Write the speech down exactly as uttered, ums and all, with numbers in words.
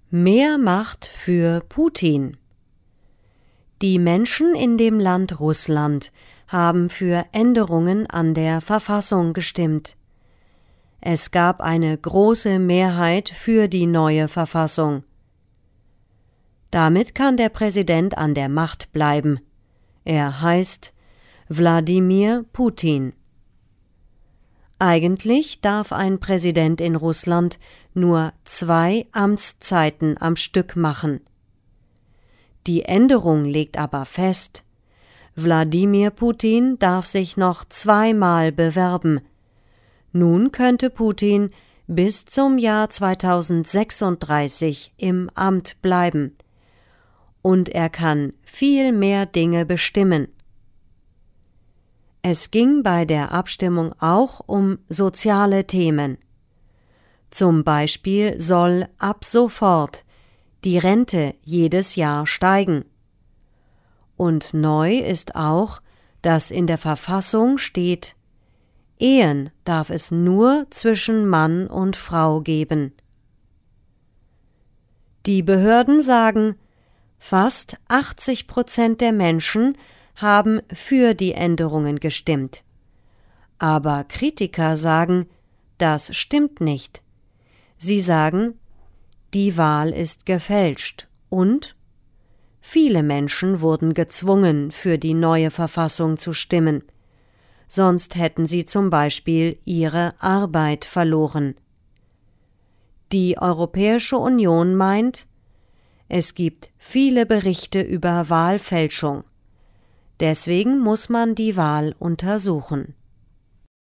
Mehr Macht für Putin. Die Menschen in dem Land Russland haben für Änderungen an der Verfassung gestimmt. Es gab eine große Mehrheit für die neue Verfassung. Damit kann der Präsident an der Macht bleiben. Er heißt Wladimir Putin. Eigentlich darf ein Präsident in Russland nur zwei Amtszeiten am Stück machen. Die Änderung legt aber fest: Wladimir Putin darf sich noch zweimal bewerben. Nun könnte Putin bis zum Jahr zweitausendsechsunddreißig im Amt bleiben. Und er kann viel mehr Dinge bestimmen. Es ging bei der Abstimmung auch um soziale Themen. Zum Beispiel soll ab sofort die Rente jedes Jahr steigen. Und neu ist auch, dass in der Verfassung steht: Ehen darf es nur zwischen Mann und Frau geben. Die Behörden sagen, fast achtzig Prozent der Menschen haben für die Änderungen gestimmt. Aber Kritiker sagen, das stimmt nicht. Sie sagen, die Wahl ist gefälscht und viele Menschen wurden gezwungen, für die neue Verfassung zu stimmen. Sonst hätten sie zum Beispiel ihre Arbeit verloren. Die Europäische Union meint, es gibt viele Berichte über Wahlfälschung. Deswegen muss man die Wahl untersuchen.